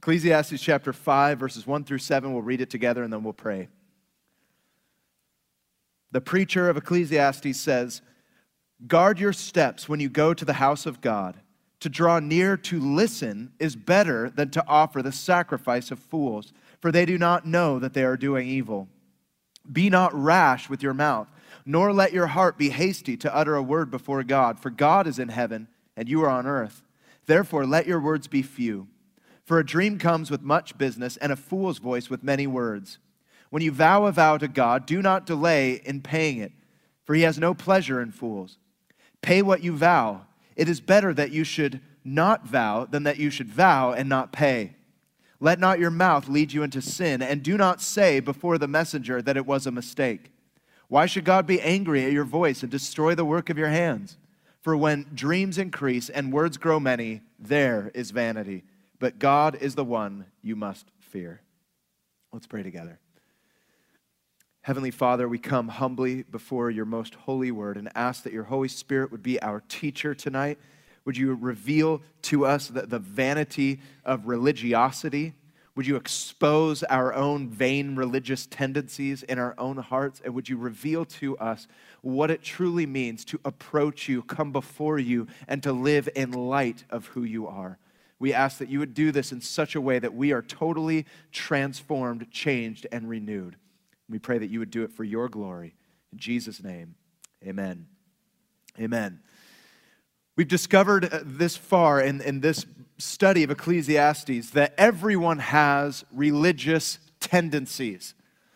Ecclesiastes chapter 5, verses 1 through 7. We'll read it together and then we'll pray. The preacher of Ecclesiastes says, "Guard your steps when you go to the house of God. To draw near to listen is better than to offer the sacrifice of fools, for they do not know that they are doing evil. Be not rash with your mouth, nor let your heart be hasty to utter a word before God, for God is in heaven and you are on earth. Therefore let your words be few. For a dream comes with much business, and a fool's voice with many words. When you vow a vow to God, do not delay in paying it, for he has no pleasure in fools. Pay what you vow. It is better that you should not vow than that you should vow and not pay. Let not your mouth lead you into sin, and do not say before the messenger that it was a mistake. Why should God be angry at your voice and destroy the work of your hands? For when dreams increase and words grow many, there is vanity. But God is the one you must fear." Let's pray together. Heavenly Father, we come humbly before your most holy word and ask that your Holy Spirit would be our teacher tonight. Would you reveal to us the vanity of religiosity? Would you expose our own vain religious tendencies in our own hearts? And would you reveal to us what it truly means to approach you, come before you, and to live in light of who you are? We ask that you would do this in such a way that we are totally transformed, changed, and renewed. We pray that you would do it for your glory. In Jesus' name, amen. Amen. We've discovered this far in this study of Ecclesiastes that everyone has religious tendencies.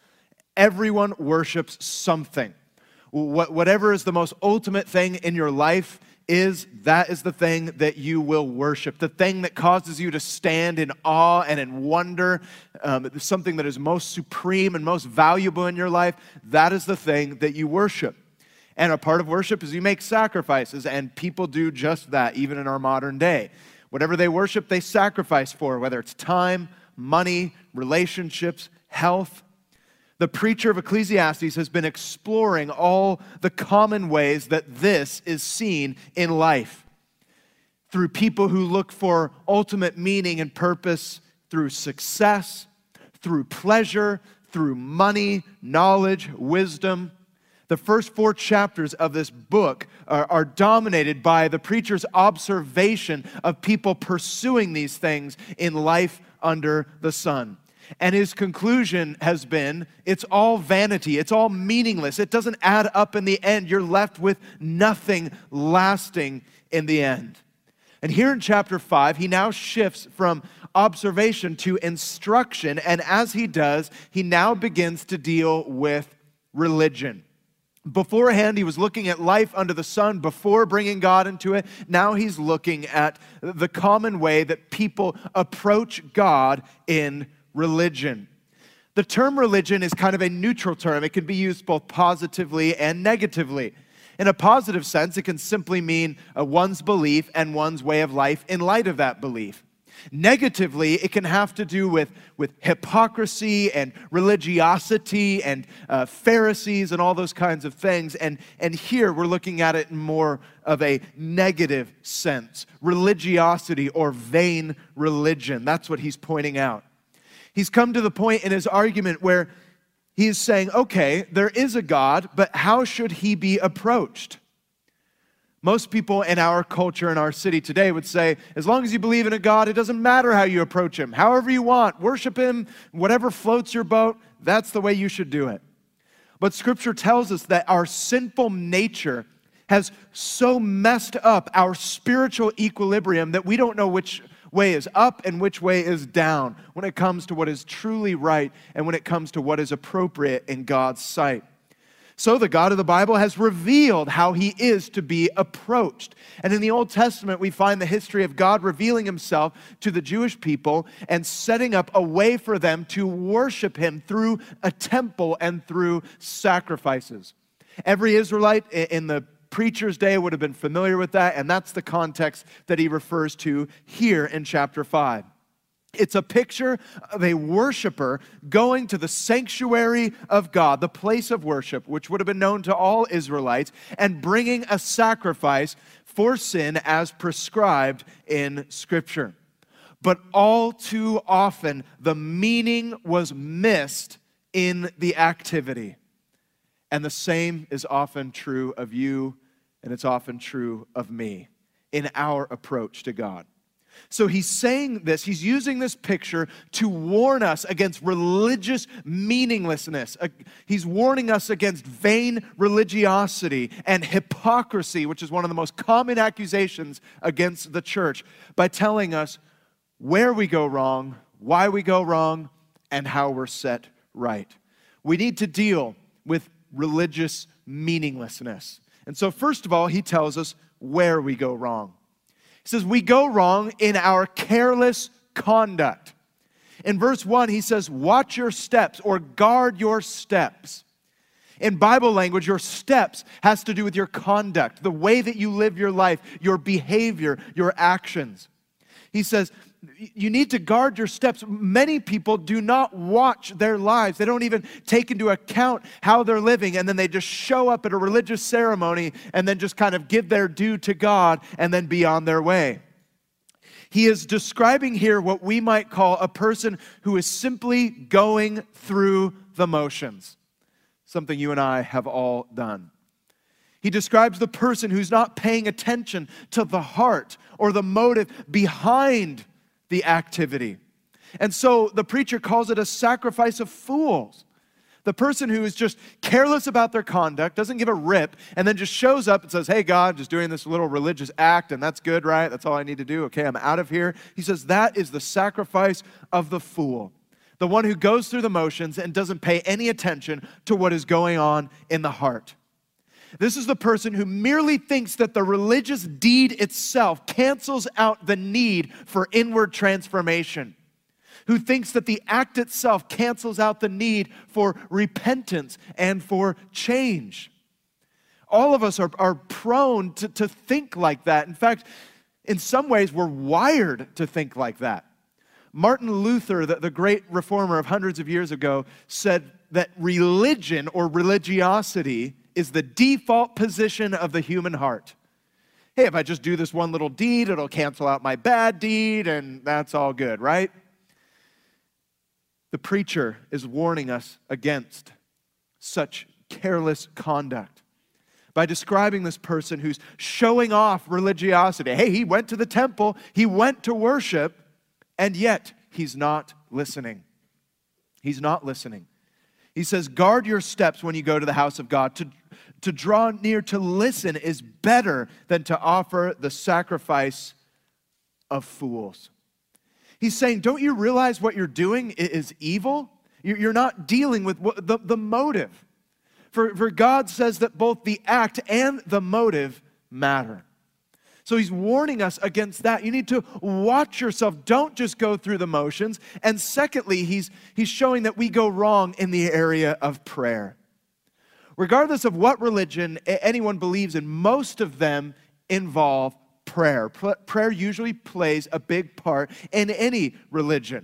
Everyone worships something. Whatever is the most ultimate thing in your life that is the thing that you will worship, the thing that causes you to stand in awe and in wonder, something that is most supreme and most valuable in your life. That is the thing that you worship. And a part of worship is you make sacrifices, and people do just that, even in our modern day. Whatever they worship, they sacrifice for, whether it's time, money, relationships, health. The preacher of Ecclesiastes has been exploring all the common ways that this is seen in life. Through people who look for ultimate meaning and purpose, through success, through pleasure, through money, knowledge, wisdom. The first 4 chapters of this book are dominated by the preacher's observation of people pursuing these things in life under the sun. And his conclusion has been, it's all vanity, it's all meaningless, it doesn't add up in the end, you're left with nothing lasting in the end. And here in chapter 5, he now shifts from observation to instruction, and as he does, he now begins to deal with religion. Beforehand, he was looking at life under the sun before bringing God into it. Now he's looking at the common way that people approach God in religion. The term religion is kind of a neutral term. It can be used both positively and negatively. In a positive sense, it can simply mean one's belief and one's way of life in light of that belief. Negatively, it can have to do with hypocrisy and religiosity and Pharisees and all those kinds of things. And here we're looking at it in more of a negative sense. Religiosity or vain religion. That's what he's pointing out. He's come to the point in his argument where he's saying, okay, there is a God, but how should he be approached? Most people in our culture, in our city today would say, as long as you believe in a God, it doesn't matter how you approach him. However you want, worship him, whatever floats your boat, that's the way you should do it. But Scripture tells us that our sinful nature has so messed up our spiritual equilibrium that we don't know which way is up and which way is down when it comes to what is truly right and when it comes to what is appropriate in God's sight. So the God of the Bible has revealed how he is to be approached. And in the Old Testament, we find the history of God revealing himself to the Jewish people and setting up a way for them to worship him through a temple and through sacrifices. Every Israelite in the preacher's day would have been familiar with that, and that's the context that he refers to here in chapter 5. It's a picture of a worshiper going to the sanctuary of God, the place of worship, which would have been known to all Israelites, and bringing a sacrifice for sin as prescribed in Scripture. But all too often, the meaning was missed in the activity. And the same is often true of you, and it's often true of me in our approach to God. So he's saying this, he's using this picture to warn us against religious meaninglessness. He's warning us against vain religiosity and hypocrisy, which is one of the most common accusations against the church, by telling us where we go wrong, why we go wrong, and how we're set right. We need to deal with religious meaninglessness. And so first of all, he tells us where we go wrong. He says we go wrong in our careless conduct. In verse 1, he says, watch your steps or guard your steps. In Bible language, your steps has to do with your conduct, the way that you live your life, your behavior, your actions. He says, you need to guard your steps. Many people do not watch their lives. They don't even take into account how they're living, and then they just show up at a religious ceremony and then just kind of give their due to God and then be on their way. He is describing here what we might call a person who is simply going through the motions, something you and I have all done. He describes the person who's not paying attention to the heart or the motive behind the activity. And so the preacher calls it a sacrifice of fools. The person who is just careless about their conduct, doesn't give a rip, and then just shows up and says, hey, God, just doing this little religious act, and that's good, right? That's all I need to do. Okay, I'm out of here. He says that is the sacrifice of the fool, the one who goes through the motions and doesn't pay any attention to what is going on in the heart. This is the person who merely thinks that the religious deed itself cancels out the need for inward transformation, who thinks that the act itself cancels out the need for repentance and for change. All of us are prone to think like that. In fact, in some ways, we're wired to think like that. Martin Luther, the great reformer of hundreds of years ago, said that religion or religiosity is the default position of the human heart. Hey, if I just do this one little deed, it'll cancel out my bad deed, and that's all good, right? The preacher is warning us against such careless conduct by describing this person who's showing off religiosity. Hey, he went to the temple, he went to worship, and yet he's not listening. He's not listening. He says, guard your steps when you go to the house of God. To draw near to listen is better than to offer the sacrifice of fools. He's saying, don't you realize what you're doing is evil? You're not dealing with the motive. For God says that both the act and the motive matter. So he's warning us against that. You need to watch yourself. Don't just go through the motions. And secondly, he's showing that we go wrong in the area of prayer. Regardless of what religion anyone believes in, most of them involve prayer. Prayer usually plays a big part in any religion.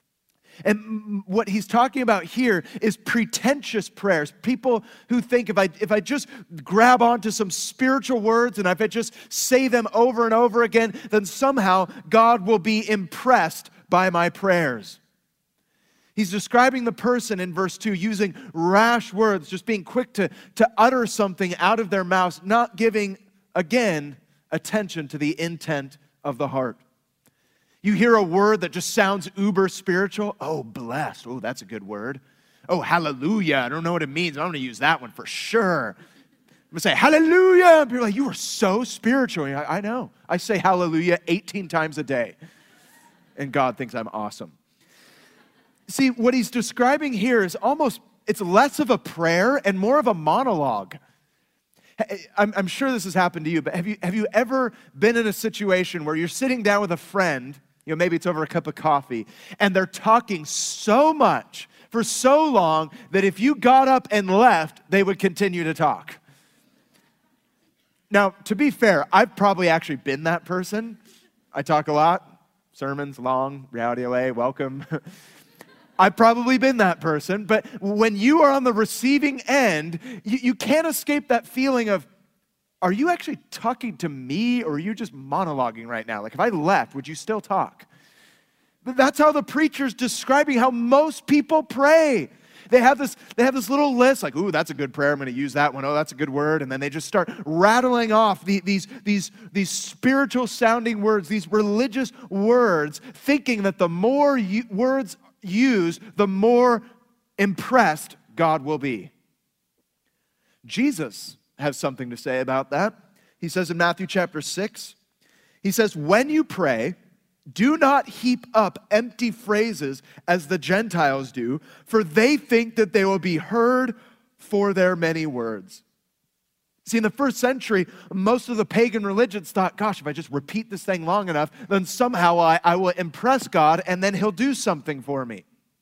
And what he's talking about here is pretentious prayers. People who think if I just grab onto some spiritual words and if I just say them over and over again, then somehow God will be impressed by my prayers. He's describing the person in verse 2 using rash words, just being quick to utter something out of their mouths, not giving, again, attention to the intent of the heart. You hear a word that just sounds uber spiritual. Oh, blessed. Oh, that's a good word. Oh, hallelujah. I don't know what it means. I'm going to use that one for sure. I'm going to say hallelujah. And people are like, you are so spiritual. I know. I say hallelujah 18 times a day. And God thinks I'm awesome. See, what he's describing here is it's less of a prayer and more of a monologue. I'm sure this has happened to you, but have you ever been in a situation where you're sitting down with a friend, maybe it's over a cup of coffee, and they're talking so much for so long that if you got up and left, they would continue to talk? Now, to be fair, I've probably actually been that person. I talk a lot. Sermons, long, Reality LA, welcome. I've probably been that person, but when you are on the receiving end, you can't escape that feeling of, are you actually talking to me or are you just monologuing right now? Like if I left, would you still talk? That's how the preacher's describing how most people pray. They have this little list, like, ooh, that's a good prayer, I'm going to use that one. Oh, that's a good word. And then they just start rattling off these spiritual sounding words, these religious words, thinking that the more words used, the more impressed God will be. Jesus has something to say about that. He says in Matthew chapter 6, he says, when you pray, do not heap up empty phrases as the Gentiles do, for they think that they will be heard for their many words. See, in the first century, most of the pagan religions thought, gosh, if I just repeat this thing long enough, then somehow I will impress God and then he'll do something for me.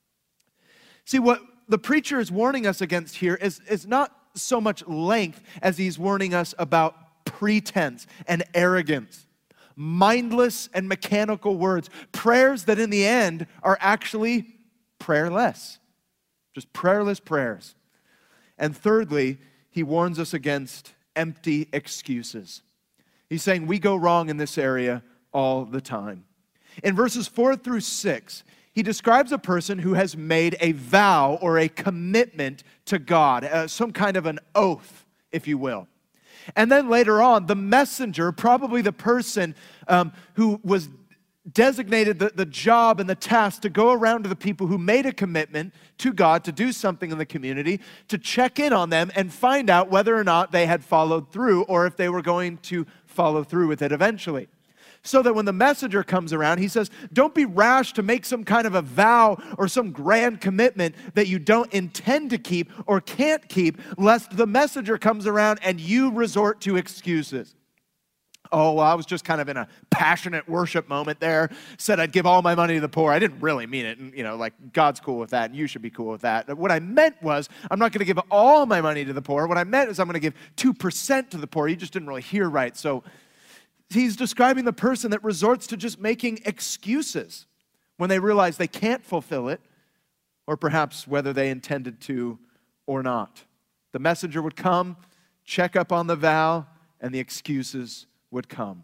See, what the preacher is warning us against here is not so much length as he's warning us about pretense and arrogance. Mindless and mechanical words, prayers that in the end are actually prayerless, just prayerless prayers. And thirdly, he warns us against empty excuses. He's saying we go wrong in this area all the time. In verses 4 through 6, he describes a person who has made a vow or a commitment to God, some kind of an oath, if you will. And then later on, the messenger, probably the person who was designated the job and the task to go around to the people who made a commitment to God to do something in the community, to check in on them and find out whether or not they had followed through or if they were going to follow through with it eventually. So that when the messenger comes around, he says, don't be rash to make some kind of a vow or some grand commitment that you don't intend to keep or can't keep, lest the messenger comes around and you resort to excuses. Oh, well, I was just kind of in a passionate worship moment there, said I'd give all my money to the poor. I didn't really mean it, and like God's cool with that, and you should be cool with that. What I meant was, I'm not going to give all my money to the poor. What I meant is I'm going to give 2% to the poor. You just didn't really hear right, so he's describing the person that resorts to just making excuses when they realize they can't fulfill it, or perhaps whether they intended to or not. The messenger would come, check up on the vow, and the excuses would come.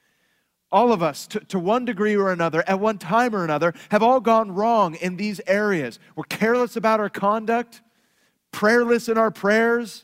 All of us, to one degree or another, at one time or another, have all gone wrong in these areas. We're careless about our conduct, prayerless in our prayers,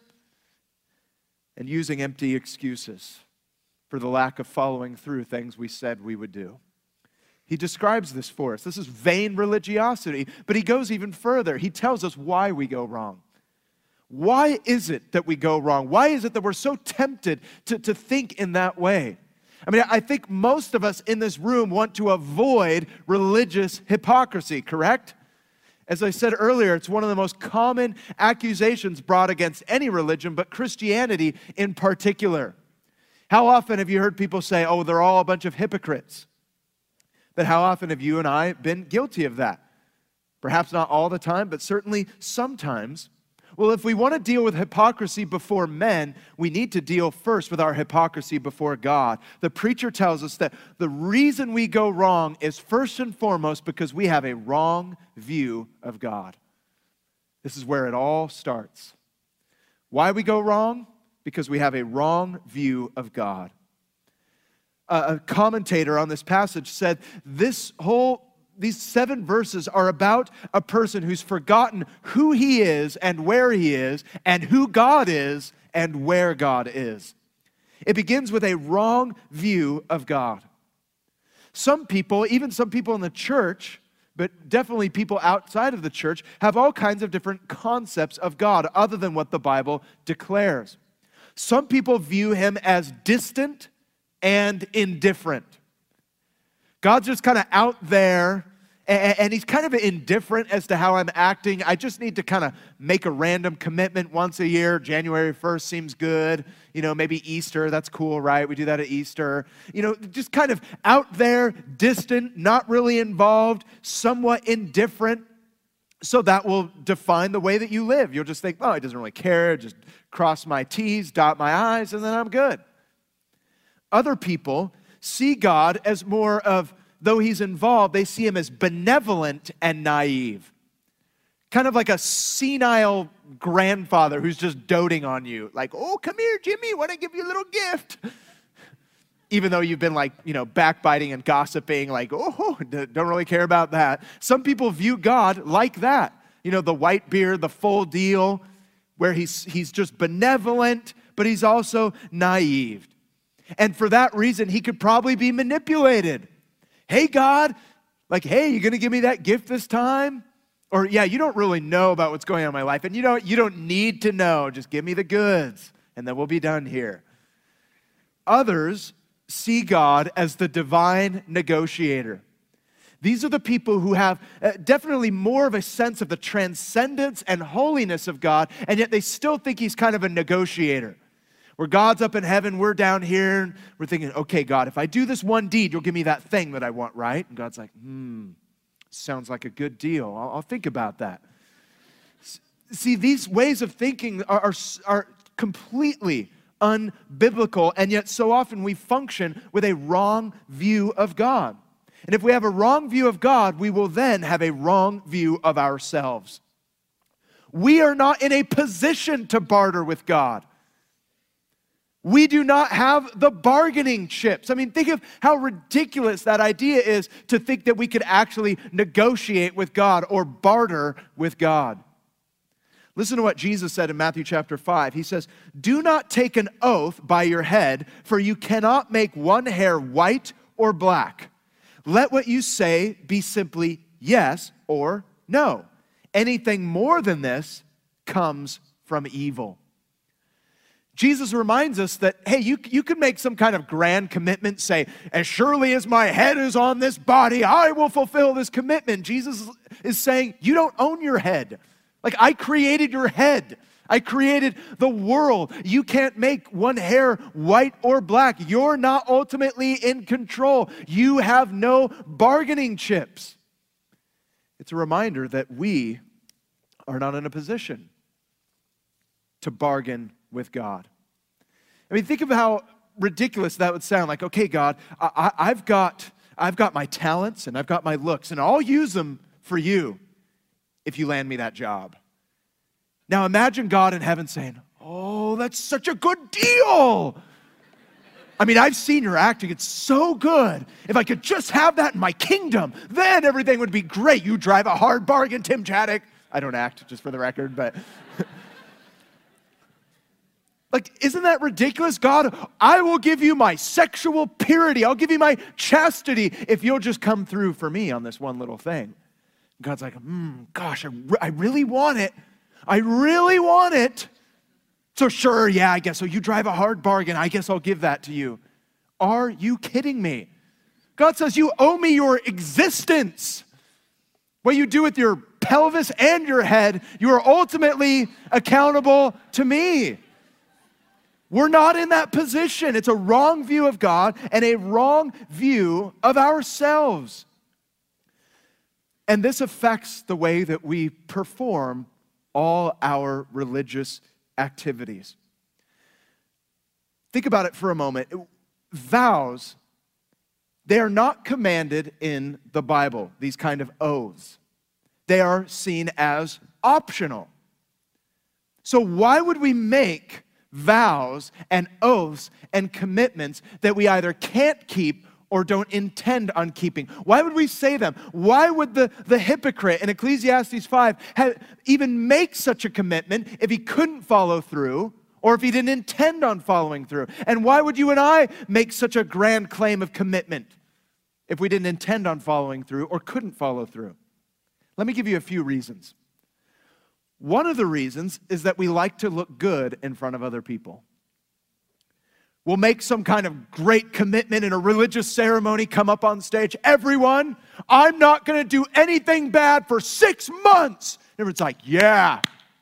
and using empty excuses for the lack of following through things we said we would do. He describes this for us. This is vain religiosity, but he goes even further. He tells us why we go wrong. Why is it that we go wrong? Why is it that we're so tempted to think in that way? I mean, I think most of us in this room want to avoid religious hypocrisy, correct? As I said earlier, it's one of the most common accusations brought against any religion, but Christianity in particular. How often have you heard people say, oh, they're all a bunch of hypocrites? But how often have you and I been guilty of that? Perhaps not all the time, but certainly sometimes. Well, if we want to deal with hypocrisy before men, we need to deal first with our hypocrisy before God. The preacher tells us that the reason we go wrong is first and foremost because we have a wrong view of God. This is where it all starts. Why we go wrong? Because we have a wrong view of God. A commentator on this passage said these 7 verses are about a person who's forgotten who he is and where he is and who God is and where God is. It begins with a wrong view of God. Some people, even some people in the church, but definitely people outside of the church, have all kinds of different concepts of God other than what the Bible declares. Some people view him as distant and indifferent. God's just kind of out there, and he's kind of indifferent as to how I'm acting. I just need to kind of make a random commitment once a year. January 1st seems good. Maybe Easter, that's cool, right? We do that at Easter. Just kind of out there, distant, not really involved, somewhat indifferent. So that will define the way that you live. You'll just think, oh, he doesn't really care. Just cross my T's, dot my I's, and then I'm good. Other people see God as more of, though he's involved, they see him as benevolent and naive. Kind of like a senile grandfather who's just doting on you. Like, oh, come here, Jimmy, want to give you a little gift. even though you've been like, backbiting and gossiping, like, oh, don't really care about that. Some people view God like that. The white beard, the full deal, where he's just benevolent, but he's also naive. And for that reason, he could probably be manipulated. Hey, God, hey, you going to give me that gift this time? Or, yeah, you don't really know about what's going on in my life, and you don't need to know. Just give me the goods, and then we'll be done here. Others see God as the divine negotiator. These are the people who have definitely more of a sense of the transcendence and holiness of God, and yet they still think he's kind of a negotiator. Where God's up in heaven, we're down here, and we're thinking, okay, God, if I do this one deed, you'll give me that thing that I want, right? And God's like, sounds like a good deal. I'll think about that. See, these ways of thinking are completely unbiblical, and yet so often we function with a wrong view of God. And if we have a wrong view of God, we will then have a wrong view of ourselves. We are not in a position to barter with God. We do not have the bargaining chips. I mean, think of how ridiculous that idea is, to think that we could actually negotiate with God or barter with God. Listen to what Jesus said in Matthew chapter 5. He says, "Do not take an oath by your head, for you cannot make one hair white or black. Let what you say be simply yes or no. Anything more than this comes from evil." Jesus reminds us that, hey, you can make some kind of grand commitment, say, as surely as my head is on this body, I will fulfill this commitment. Jesus is saying, you don't own your head. I created your head. I created the world. You can't make one hair white or black. You're not ultimately in control. You have no bargaining chips. It's a reminder that we are not in a position to bargain with God. I mean, think of how ridiculous that would sound. Like, okay, God, I've got my talents and I've got my looks, and I'll use them for you if you land me that job. Now imagine God in heaven saying, oh, that's such a good deal. I mean, I've seen your acting. It's so good. If I could just have that in my kingdom, then everything would be great. You drive a hard bargain, Tim Chaddock. I don't act, just for the record, but... isn't that ridiculous? God, I will give you my sexual purity. I'll give you my chastity if you'll just come through for me on this one little thing. God's like, gosh, I really want it. I really want it. So sure, yeah, I guess. So you drive a hard bargain. I guess I'll give that to you. Are you kidding me? God says you owe me your existence. What you do with your pelvis and your head, you are ultimately accountable to me. We're not in that position. It's a wrong view of God and a wrong view of ourselves. And this affects the way that we perform all our religious activities. Think about it for a moment. Vows, they are not commanded in the Bible, these kind of oaths. They are seen as optional. So why would we make vows and oaths and commitments that we either can't keep or don't intend on keeping? Why would we say them? Why would the hypocrite in Ecclesiastes 5 even make such a commitment if he couldn't follow through or if he didn't intend on following through? And why would you and I make such a grand claim of commitment if we didn't intend on following through or couldn't follow through? Let me give you a few reasons. One of the reasons is that we like to look good in front of other people. We'll make some kind of great commitment in a religious ceremony, come up on stage. Everyone, I'm not going to do anything bad for 6 months. Everyone's like, yeah,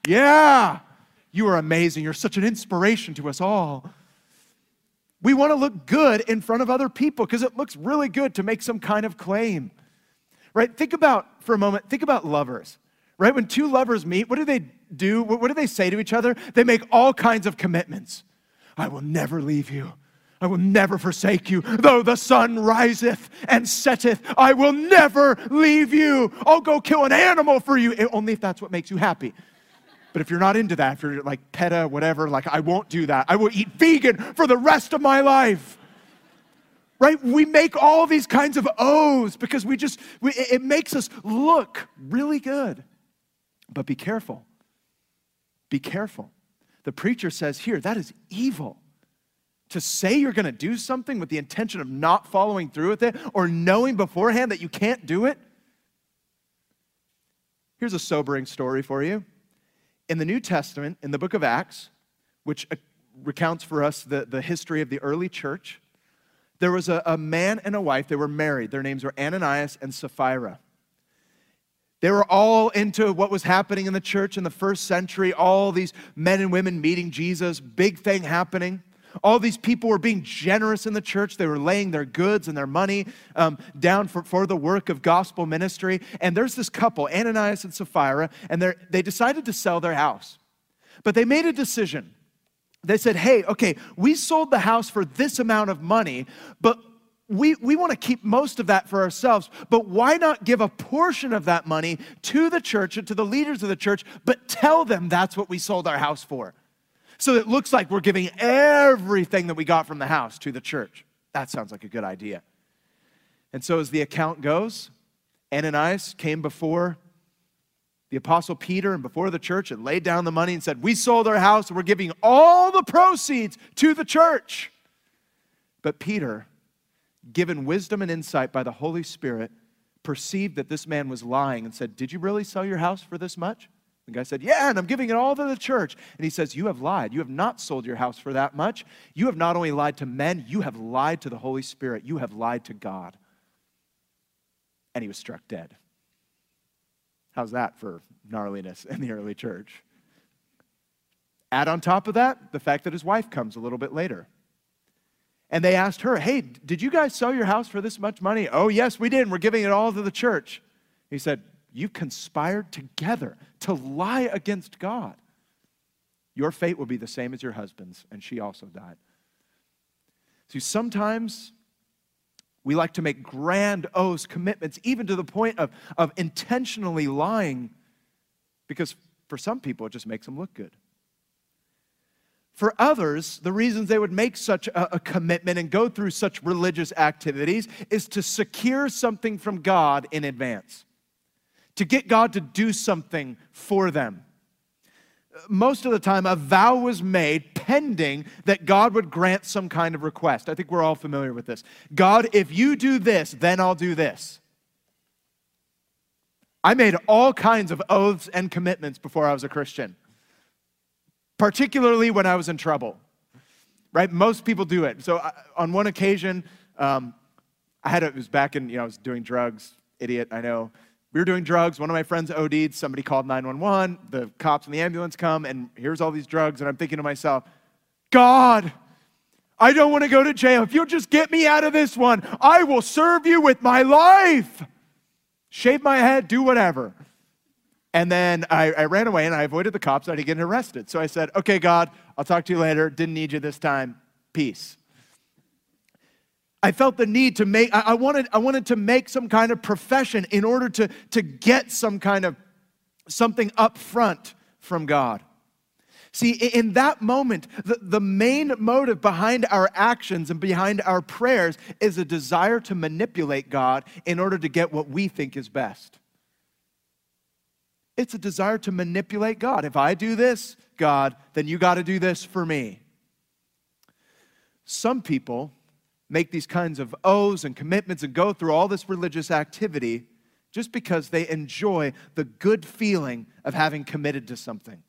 you are amazing. You're such an inspiration to us all. We want to look good in front of other people because it looks really good to make some kind of claim. Right? Think about lovers. Right? When two lovers meet, what do they do? What do they say to each other? They make all kinds of commitments. I will never leave you. I will never forsake you. Though the sun riseth and setteth, I will never leave you. I'll go kill an animal for you, only if that's what makes you happy. But if you're not into that, if you're like PETA, whatever, I won't do that. I will eat vegan for the rest of my life. right? We make all these kinds of O's because it makes us look really good. But be careful. Be careful. The preacher says here, that is evil. To say you're going to do something with the intention of not following through with it or knowing beforehand that you can't do it. Here's a sobering story for you. In the New Testament, in the book of Acts, which recounts for us the history of the early church, there was a man and a wife. They were married. Their names were Ananias and Sapphira. They were all into what was happening in the church in the first century, all these men and women meeting Jesus, big thing happening. All these people were being generous in the church. They were laying their goods and their money down for the work of gospel ministry. And there's this couple, Ananias and Sapphira, and they decided to sell their house. But they made a decision. They said, hey, okay, we sold the house for this amount of money, but we want to keep most of that for ourselves, but why not give a portion of that money to the church and to the leaders of the church, but tell them that's what we sold our house for? So it looks like we're giving everything that we got from the house to the church. That sounds like a good idea. And so as the account goes, Ananias came before the Apostle Peter and before the church and laid down the money and said, we sold our house and we're giving all the proceeds to the church. But Peter, given wisdom and insight by the Holy Spirit, perceived that this man was lying and said, did you really sell your house for this much? The guy said, yeah, and I'm giving it all to the church. And he says, you have lied. You have not sold your house for that much. You have not only lied to men, you have lied to the Holy Spirit. You have lied to God. And he was struck dead. How's that for gnarliness in the early church? Add on top of that, the fact that his wife comes a little bit later. And they asked her, hey, did you guys sell your house for this much money? Oh, yes, we did. And we're giving it all to the church. He said, you conspired together to lie against God. Your fate will be the same as your husband's, and she also died. See, sometimes we like to make grand oaths, commitments, even to the point of intentionally lying, because for some people it just makes them look good. For others, the reasons they would make such a commitment and go through such religious activities is to secure something from God in advance, to get God to do something for them. Most of the time, a vow was made pending that God would grant some kind of request. I think we're all familiar with this. God, if you do this, then I'll do this. I made all kinds of oaths and commitments before I was a Christian, particularly when I was in trouble, right? Most people do it. So on one occasion, it was back in, I was doing drugs, idiot, I know. We were doing drugs. One of my friends OD'd. Somebody called 911. The cops and the ambulance come, and here's all these drugs. And I'm thinking to myself, God, I don't want to go to jail. If you'll just get me out of this one, I will serve you with my life. Shave my head, do whatever. And then I ran away, and I avoided the cops. I didn't get arrested. So I said, okay, God, I'll talk to you later. Didn't need you this time. Peace. I felt the need to make, I wanted to make some kind of profession in order to get some kind of something up front from God. See, in that moment, the main motive behind our actions and behind our prayers is a desire to manipulate God in order to get what we think is best. It's a desire to manipulate God. If I do this, God, then you got to do this for me. Some people make these kinds of oaths and commitments and go through all this religious activity just because they enjoy the good feeling of having committed to something.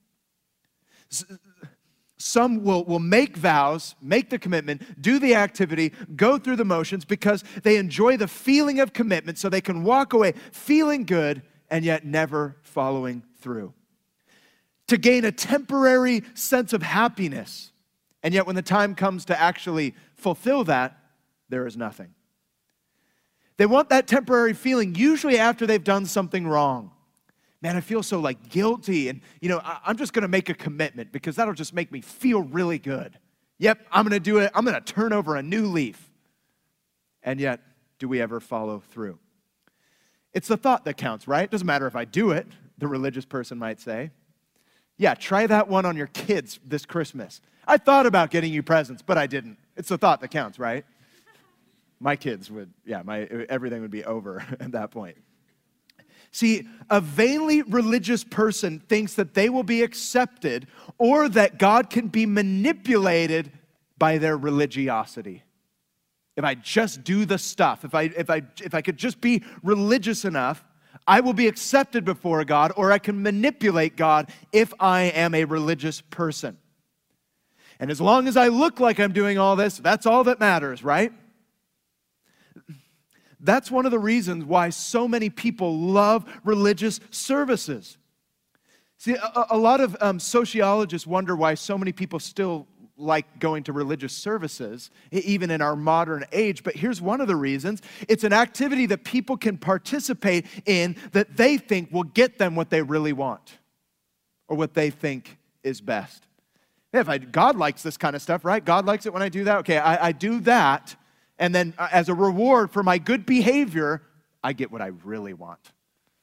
Some will make vows, make the commitment, do the activity, go through the motions because they enjoy the feeling of commitment so they can walk away feeling good and yet never following through. To gain a temporary sense of happiness, and yet when the time comes to actually fulfill that, there is nothing. They want that temporary feeling, usually after they've done something wrong. Man, I feel so guilty, and I'm just going to make a commitment because that'll just make me feel really good. Yep, I'm going to do it. I'm going to turn over a new leaf. And yet, do we ever follow through? It's the thought that counts, right? It doesn't matter if I do it, the religious person might say. Yeah, try that one on your kids this Christmas. I thought about getting you presents, but I didn't. It's the thought that counts, right? my kids would, everything would be over at that point. See, a vainly religious person thinks that they will be accepted or that God can be manipulated by their religiosity. If I just do the stuff, if I could just be religious enough, I will be accepted before God, or I can manipulate God if I am a religious person. And as long as I look like I'm doing all this, that's all that matters, right? That's one of the reasons why so many people love religious services. See, a lot of sociologists wonder why so many people still like going to religious services, even in our modern age. But here's one of the reasons. It's an activity that people can participate in that they think will get them what they really want or what they think is best. God likes this kind of stuff, right? God likes it when I do that. Okay, I do that. And then as a reward for my good behavior, I get what I really want.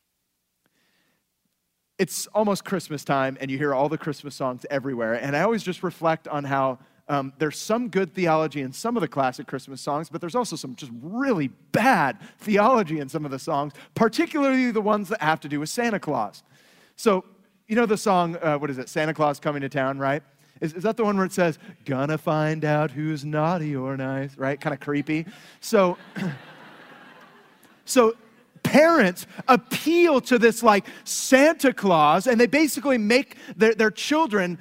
It's almost Christmas time, and you hear all the Christmas songs everywhere. And I always just reflect on how there's some good theology in some of the classic Christmas songs, but there's also some just really bad theology in some of the songs, particularly the ones that have to do with Santa Claus. So, you know the song, what is it, Santa Claus Coming to Town, right? Is that the one where it says, gonna find out who's naughty or nice, right? Kind of creepy. So parents appeal to this like Santa Claus, and they basically make their children,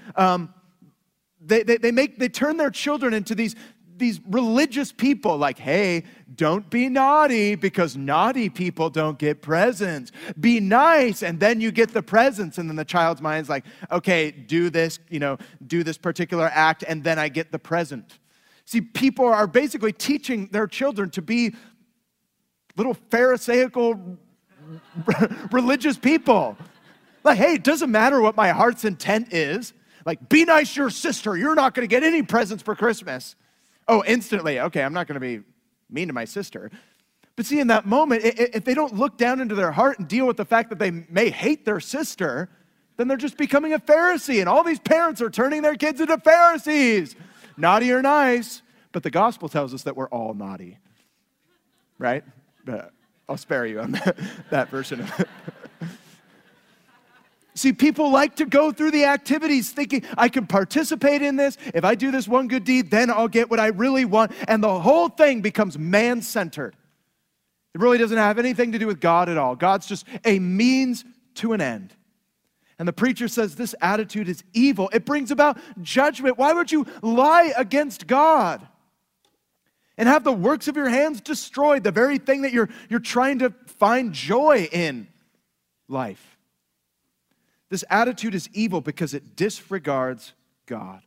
they turn their children into these religious people, like, hey, don't be naughty because naughty people don't get presents. Be nice, and then you get the presents. And then the child's mind's like, okay, do this particular act, and then I get the present. See, people are basically teaching their children to be little Pharisaical religious people. Like, hey, it doesn't matter what my heart's intent is. Like, be nice to your sister. You're not going to get any presents for Christmas. Oh, instantly, okay, I'm not going to be mean to my sister. But see, in that moment, if they don't look down into their heart and deal with the fact that they may hate their sister, then they're just becoming a Pharisee. And all these parents are turning their kids into Pharisees. Naughty or nice. But the gospel tells us that we're all naughty. Right? But I'll spare you on that version of it. See, people like to go through the activities thinking, I can participate in this. If I do this one good deed, then I'll get what I really want. And the whole thing becomes man-centered. It really doesn't have anything to do with God at all. God's just a means to an end. And the preacher says this attitude is evil. It brings about judgment. Why would you lie against God and have the works of your hands destroyed, the very thing that you're trying to find joy in life? This attitude is evil because it disregards God.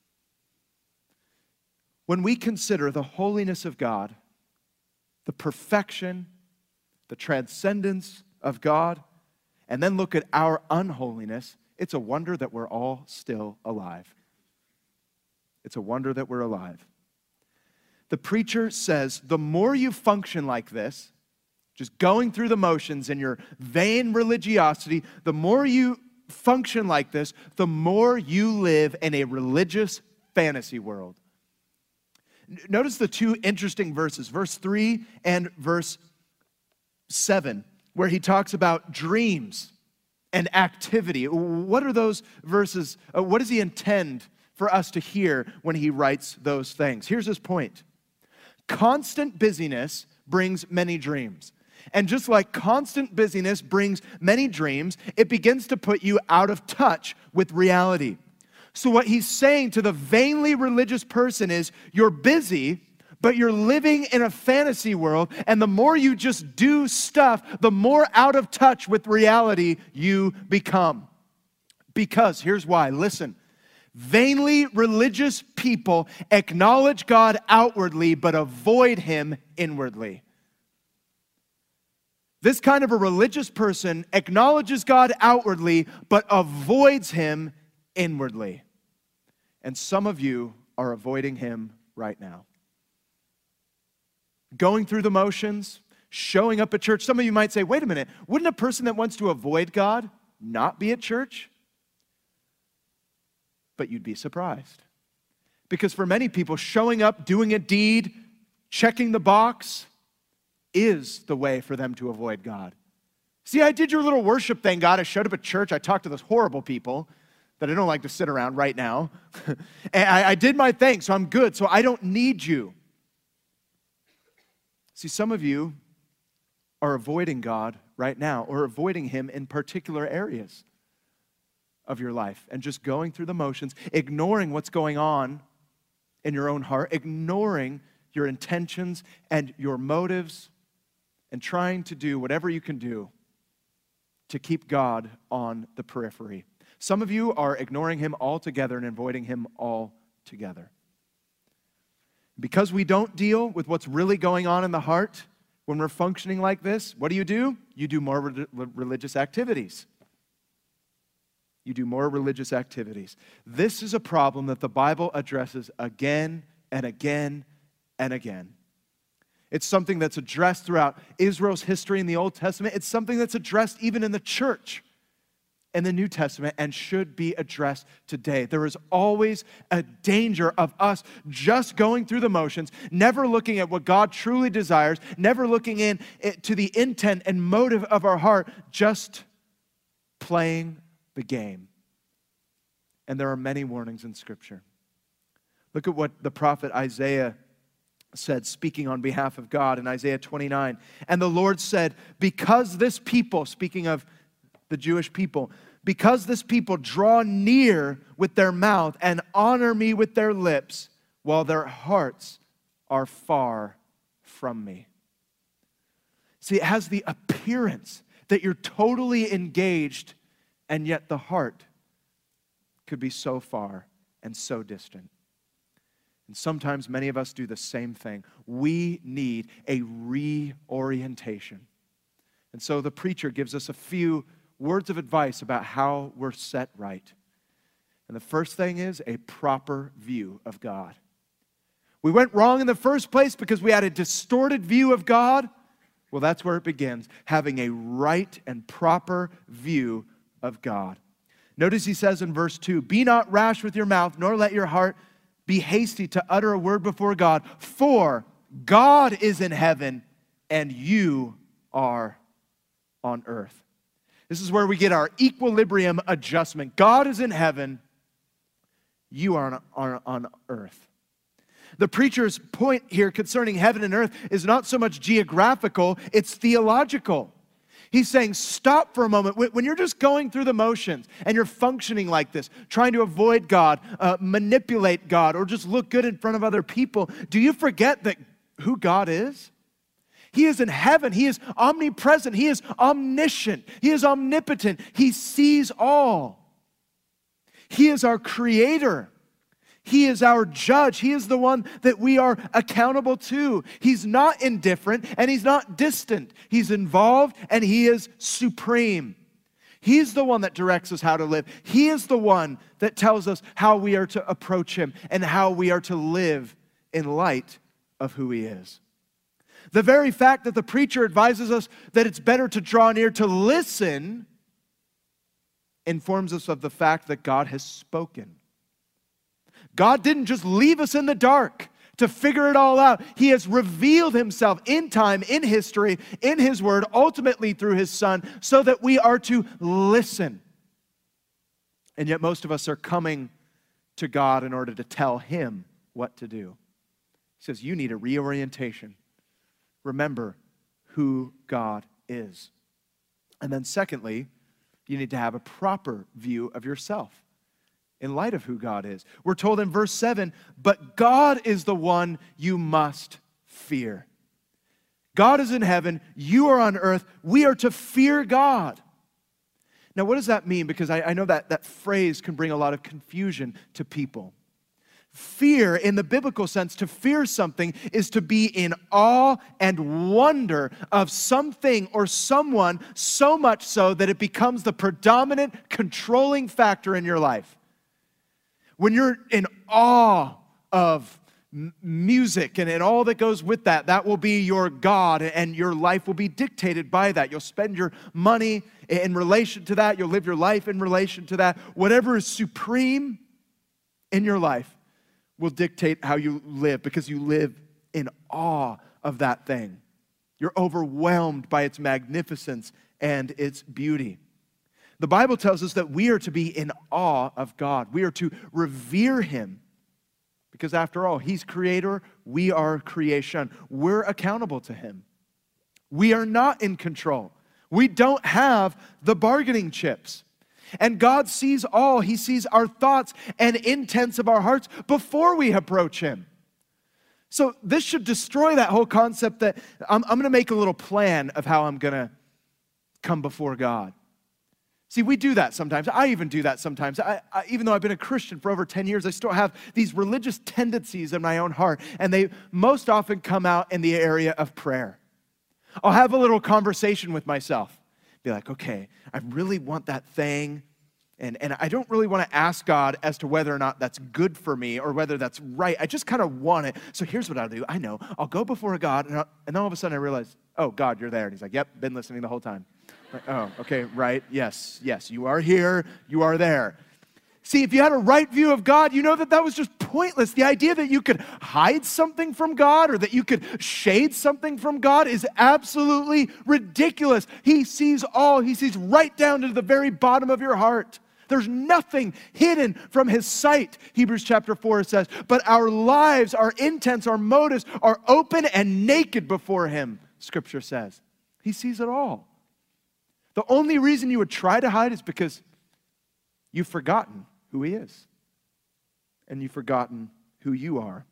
When we consider the holiness of God, the perfection, the transcendence of God, and then look at our unholiness, it's a wonder that we're all still alive. It's a wonder that we're alive. The preacher says, the more you function like this, just going through the motions in your vain religiosity, the more you function like this, the more you live in a religious fantasy world. Notice the two interesting verses, verse 3 and verse 7, where he talks about dreams and activity. What are those verses? What does he intend for us to hear when he writes those things? Here's his point. Constant busyness brings many dreams. And just like constant busyness brings many dreams, it begins to put you out of touch with reality. So what he's saying to the vainly religious person is, you're busy, but you're living in a fantasy world, and the more you just do stuff, the more out of touch with reality you become. Because, here's why, listen. Vainly religious people acknowledge God outwardly, but avoid him inwardly. This kind of a religious person acknowledges God outwardly, but avoids him inwardly. And some of you are avoiding him right now. Going through the motions, showing up at church. Some of you might say, wait a minute, wouldn't a person that wants to avoid God not be at church? But you'd be surprised. Because for many people, showing up, doing a deed, checking the box is the way for them to avoid God. See, I did your little worship thing, God. I showed up at church. I talked to those horrible people that I don't like to sit around right now. And I did my thing, so I'm good. So I don't need you. See, some of you are avoiding God right now, or avoiding him in particular areas of your life, and just going through the motions, ignoring what's going on in your own heart, ignoring your intentions and your motives, and trying to do whatever you can do to keep God on the periphery. Some of you are ignoring him altogether and avoiding him altogether. Because we don't deal with what's really going on in the heart when we're functioning like this, what do? You do more religious activities. You do more religious activities. This is a problem that the Bible addresses again and again and again. It's something that's addressed throughout Israel's history in the Old Testament. It's something that's addressed even in the church in the New Testament and should be addressed today. There is always a danger of us just going through the motions, never looking at what God truly desires, never looking to the intent and motive of our heart, just playing the game. And there are many warnings in Scripture. Look at what the prophet Isaiah said, speaking on behalf of God in Isaiah 29. And the Lord said, because this people, speaking of the Jewish people, because this people draw near with their mouth and honor me with their lips, while their hearts are far from me. See, it has the appearance that you're totally engaged, and yet the heart could be so far and so distant. And sometimes many of us do the same thing. We need a reorientation. And so the preacher gives us a few words of advice about how we're set right. And the first thing is a proper view of God. We went wrong in the first place because we had a distorted view of God. Well, that's where it begins, having a right and proper view of God. Notice he says in verse 2, be not rash with your mouth, nor let your heart be hasty to utter a word before God, for God is in heaven and you are on earth. This is where we get our equilibrium adjustment. God is in heaven, you are on earth. The preacher's point here concerning heaven and earth is not so much geographical, it's theological. He's saying, stop for a moment. When you're just going through the motions and you're functioning like this, trying to avoid God, manipulate God, or just look good in front of other people, do you forget that who God is? He is in heaven. He is omnipresent. He is omniscient. He is omnipotent. He sees all. He is our creator. He is our judge. He is the one that we are accountable to. He's not indifferent and he's not distant. He's involved and he is supreme. He's the one that directs us how to live. He is the one that tells us how we are to approach him and how we are to live in light of who he is. The very fact that the preacher advises us that it's better to draw near to listen informs us of the fact that God has spoken. God didn't just leave us in the dark to figure it all out. He has revealed himself in time, in history, in his word, ultimately through his son, so that we are to listen. And yet most of us are coming to God in order to tell him what to do. He says, you need a reorientation. Remember who God is. And then secondly, you need to have a proper view of yourself in light of who God is. We're told in verse 7, but God is the one you must fear. God is in heaven, you are on earth, we are to fear God. Now, what does that mean? Because I know that phrase can bring a lot of confusion to people. Fear, in the biblical sense, to fear something is to be in awe and wonder of something or someone so much so that it becomes the predominant controlling factor in your life. When you're in awe of music and all that goes with that, that will be your God, and your life will be dictated by that. You'll spend your money in relation to that. You'll live your life in relation to that. Whatever is supreme in your life will dictate how you live, because you live in awe of that thing. You're overwhelmed by its magnificence and its beauty. The Bible tells us that we are to be in awe of God. We are to revere him because after all, he's creator, we are creation. We're accountable to him. We are not in control. We don't have the bargaining chips. And God sees all. He sees our thoughts and intents of our hearts before we approach him. So this should destroy that whole concept that I'm going to make a little plan of how I'm going to come before God. See, we do that sometimes. I even do that sometimes. Even though I've been a Christian for over 10 years, I still have these religious tendencies in my own heart, and they most often come out in the area of prayer. I'll have a little conversation with myself. Be like, okay, I really want that thing, and I don't really want to ask God as to whether or not that's good for me or whether that's right. I just kind of want it. So here's what I'll do. I know. I'll go before God, and then all of a sudden I realize, oh, God, you're there. And he's like, yep, been listening the whole time. Like, oh, okay, right. Yes, you are here. You are there. See, if you had a right view of God, you know that that was just pointless. The idea that you could hide something from God or that you could shade something from God is absolutely ridiculous. He sees all. He sees right down to the very bottom of your heart. There's nothing hidden from his sight, Hebrews chapter 4 says. But our lives, our intents, our motives are open and naked before him, Scripture says. He sees it all. The only reason you would try to hide is because you've forgotten who he is. And you've forgotten who you are.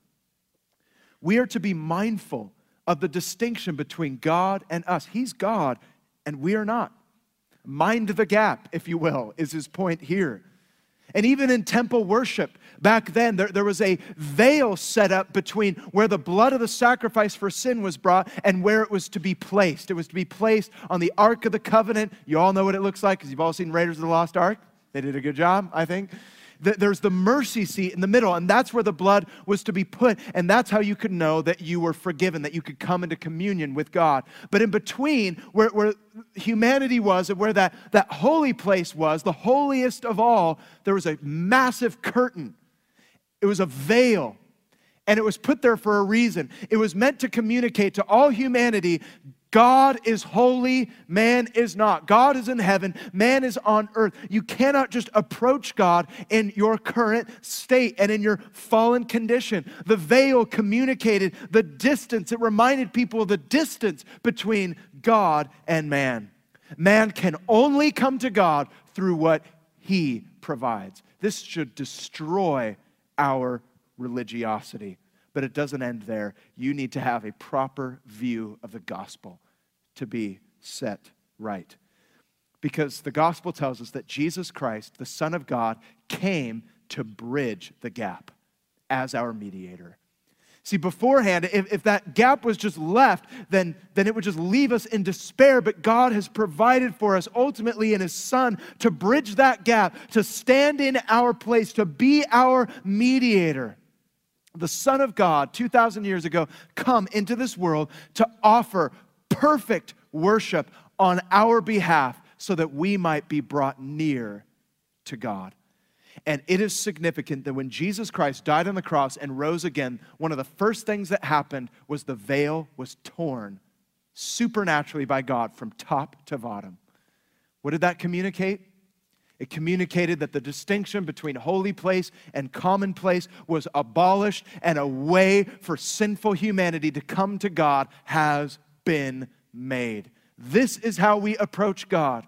We are to be mindful of the distinction between God and us. He's God and we are not. Mind the gap, if you will, is his point here. And even in temple worship, back then, there was a veil set up between where the blood of the sacrifice for sin was brought and where it was to be placed. It was to be placed on the Ark of the Covenant. You all know what it looks like because you've all seen Raiders of the Lost Ark. They did a good job, I think. There's the mercy seat in the middle, and that's where the blood was to be put, and that's how you could know that you were forgiven, that you could come into communion with God. But in between, where humanity was and where that holy place was, the holiest of all, there was a massive curtain. It was a veil, and it was put there for a reason. It was meant to communicate to all humanity, God is holy, man is not. God is in heaven, man is on earth. You cannot just approach God in your current state and in your fallen condition. The veil communicated the distance. It reminded people of the distance between God and man. Man can only come to God through what he provides. This should destroy our religiosity. But it doesn't end there. You need to have a proper view of the gospel to be set right. Because the gospel tells us that Jesus Christ, the Son of God, came to bridge the gap as our mediator. See, beforehand, if that gap was just left, then it would just leave us in despair. But God has provided for us ultimately in his Son to bridge that gap, to stand in our place, to be our mediator. The Son of God, 2,000 years ago, come into this world to offer perfect worship on our behalf so that we might be brought near to God. And it is significant that when Jesus Christ died on the cross and rose again, one of the first things that happened was the veil was torn supernaturally by God from top to bottom. What did that communicate? It communicated that the distinction between holy place and common place was abolished, and a way for sinful humanity to come to God has been made. This is how we approach God.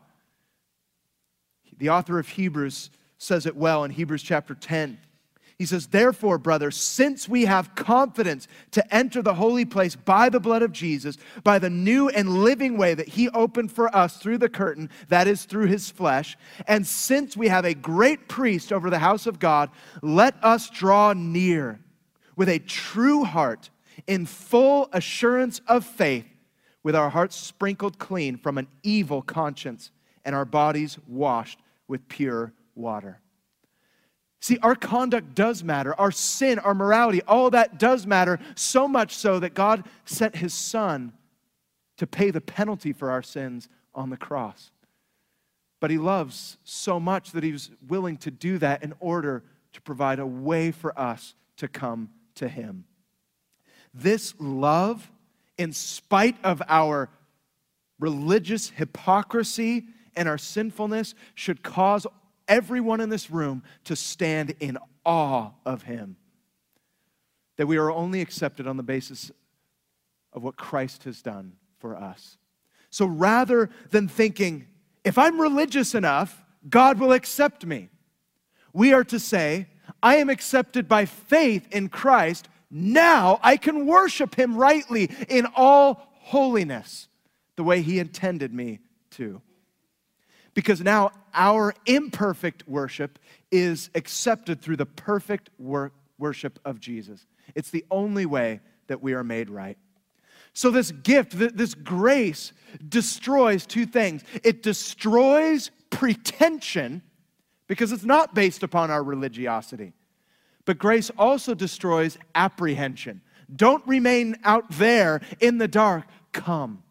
The author of Hebrews says it well in Hebrews chapter 10. He says, therefore, brothers, since we have confidence to enter the holy place by the blood of Jesus, by the new and living way that he opened for us through the curtain, that is through his flesh, and since we have a great priest over the house of God, let us draw near with a true heart in full assurance of faith, with our hearts sprinkled clean from an evil conscience and our bodies washed with pure water. See, our conduct does matter. Our sin, our morality, all that does matter, so much so that God sent his Son to pay the penalty for our sins on the cross. But he loves so much that he was willing to do that in order to provide a way for us to come to him. This love, in spite of our religious hypocrisy and our sinfulness, should cause everyone in this room to stand in awe of him. That we are only accepted on the basis of what Christ has done for us. So rather than thinking, if I'm religious enough, God will accept me, we are to say, I am accepted by faith in Christ. Now I can worship him rightly in all holiness, the way he intended me to. Because now our imperfect worship is accepted through the perfect worship of Jesus. It's the only way that we are made right. So this gift, this grace, destroys two things. It destroys pretension, because it's not based upon our religiosity. But grace also destroys apprehension. Don't remain out there in the dark. Come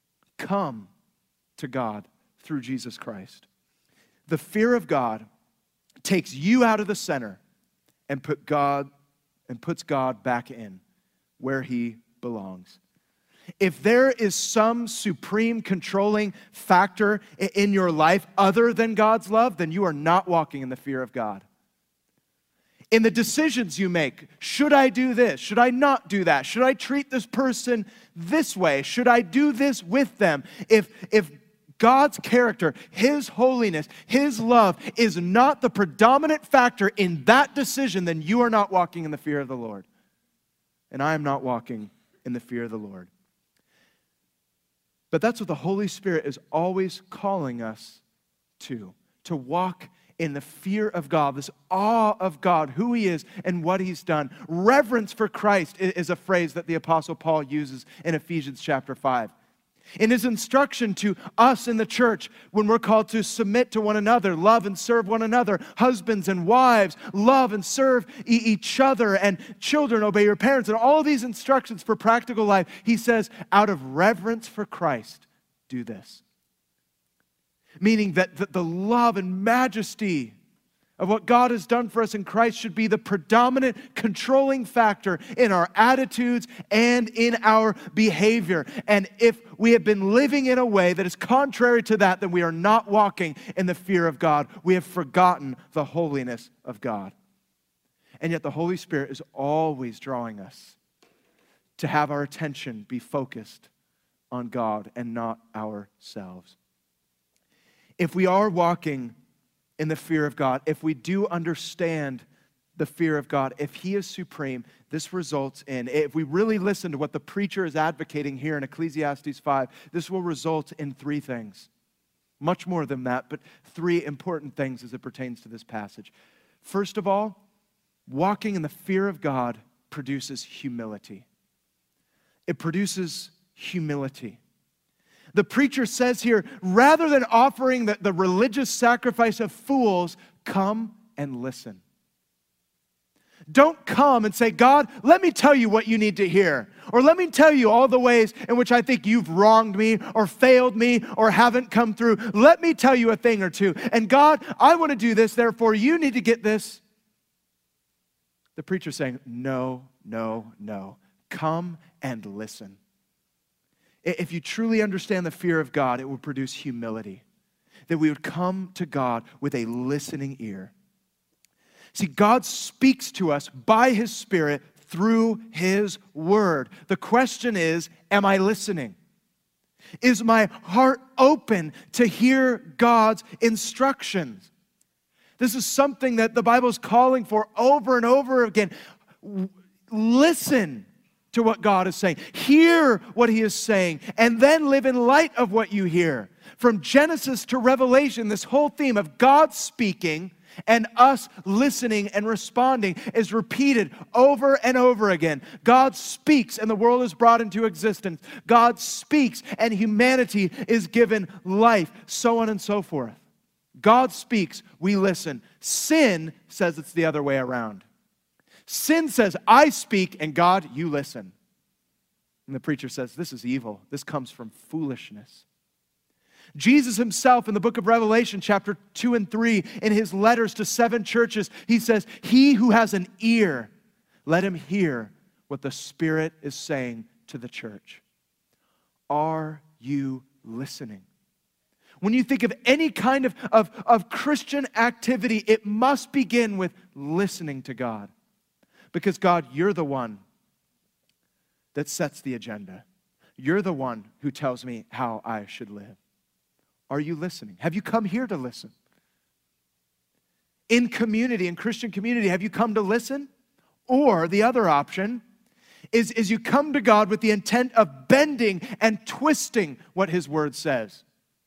to God through Jesus Christ. The fear of God takes you out of the center and puts God back in where he belongs. If there is some supreme controlling factor in your life other than God's love, then you are not walking in the fear of God. In the decisions you make, should I do this? Should I not do that? Should I treat this person this way? Should I do this with them? If God's character, his holiness, his love is not the predominant factor in that decision, then you are not walking in the fear of the Lord. And I am not walking in the fear of the Lord. But that's what the Holy Spirit is always calling us to walk in the fear of God, this awe of God, who he is and what he's done. Reverence for Christ is a phrase that the Apostle Paul uses in Ephesians chapter 5. In his instruction to us in the church, when we're called to submit to one another, love and serve one another, husbands and wives, love and serve each other, and children, obey your parents, and all of these instructions for practical life, he says, out of reverence for Christ, do this. Meaning that the love and majesty of what God has done for us in Christ should be the predominant controlling factor in our attitudes and in our behavior. And if we have been living in a way that is contrary to that, then we are not walking in the fear of God. We have forgotten the holiness of God. And yet the Holy Spirit is always drawing us to have our attention be focused on God and not ourselves. If we are walking in the fear of God, if we do understand the fear of God, if he is supreme, this results in, if we really listen to what the preacher is advocating here in Ecclesiastes 5, this will result in three things. Much more than that, but three important things as it pertains to this passage. First of all, walking in the fear of God produces humility. It produces humility. The preacher says here, rather than offering the religious sacrifice of fools, come and listen. Don't come and say, God, let me tell you what you need to hear. Or let me tell you all the ways in which I think you've wronged me or failed me or haven't come through. Let me tell you a thing or two. And God, I want to do this, therefore you need to get this. The preacher's saying, no, no, no. Come and listen. If you truly understand the fear of God, it will produce humility. That we would come to God with a listening ear. See, God speaks to us by his Spirit through his word. The question is, am I listening? Is my heart open to hear God's instructions? This is something that the Bible is calling for over and over again. Listen to what God is saying. Hear what he is saying, and then live in light of what you hear. From Genesis to Revelation, this whole theme of God speaking and us listening and responding is repeated over and over again. God speaks and the world is brought into existence. God speaks and humanity is given life, so on and so forth. God speaks, we listen. Sin says it's the other way around. Sin says, I speak, and God, you listen. And the preacher says, this is evil. This comes from foolishness. Jesus himself in the book of Revelation, chapter 2 and 3, in his letters to 7 churches, he says, he who has an ear, let him hear what the Spirit is saying to the church. Are you listening? When you think of any kind of Christian activity, it must begin with listening to God. Because God, you're the one that sets the agenda. You're the one who tells me how I should live. Are you listening? Have you come here to listen? In community, in Christian community, have you come to listen? Or the other option is you come to God with the intent of bending and twisting what His Word says.